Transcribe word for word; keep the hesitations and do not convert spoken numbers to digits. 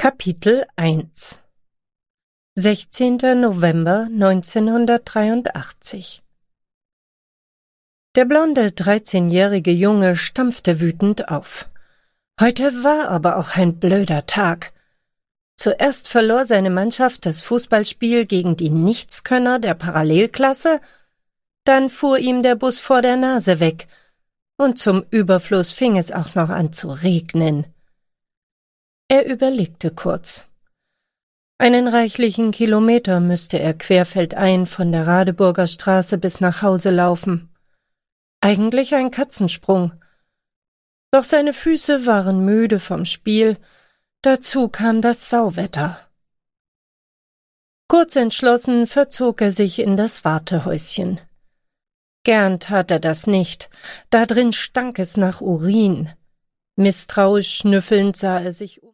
Kapitel eins sechzehnter November neunzehnhundertdreiundachtzig. Der blonde, dreizehnjährige Junge stampfte wütend auf. Heute war aber auch ein blöder Tag. Zuerst verlor seine Mannschaft das Fußballspiel gegen die Nichtskönner der Parallelklasse, dann fuhr ihm der Bus vor der Nase weg, und zum Überfluss fing es auch noch an zu regnen. Er überlegte kurz. Einen reichlichen Kilometer müsste er querfeldein von der Radeburger Straße bis nach Hause laufen. Eigentlich ein Katzensprung. Doch seine Füße waren müde vom Spiel, dazu kam das Sauwetter. Kurz entschlossen verzog er sich in das Wartehäuschen. Gern tat er das nicht, da drin stank es nach Urin. Misstrauisch schnüffelnd sah er sich um.